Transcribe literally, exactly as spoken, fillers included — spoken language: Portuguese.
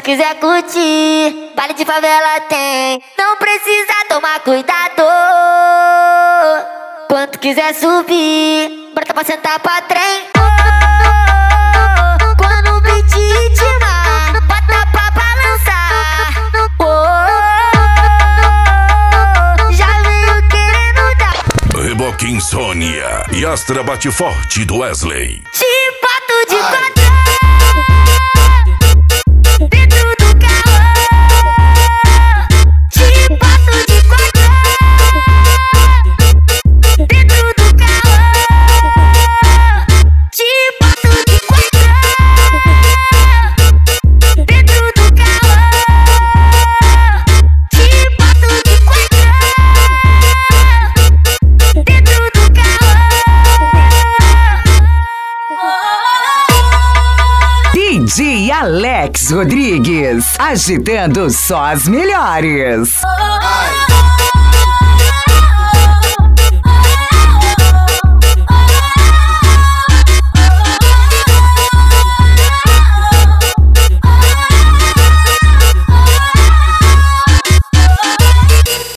tu quiser curtir, baile de favela tem, não precisa tomar cuidado. Quando tu quiser subir, bota pra sentar pra trem. Quando o beat ritmar, bota pra balançar. Já veio querendo dar Reboque Insônia e Astra Bate Forte do Wesley. te boto de quatro dentro do carro. Te boto de quatro dentro do carro. Te boto de quatro dentro do carro. Te boto de quatro dentro do carro. D J Alex Rodrigues, agitando só as melhores. Oh, oh, oh.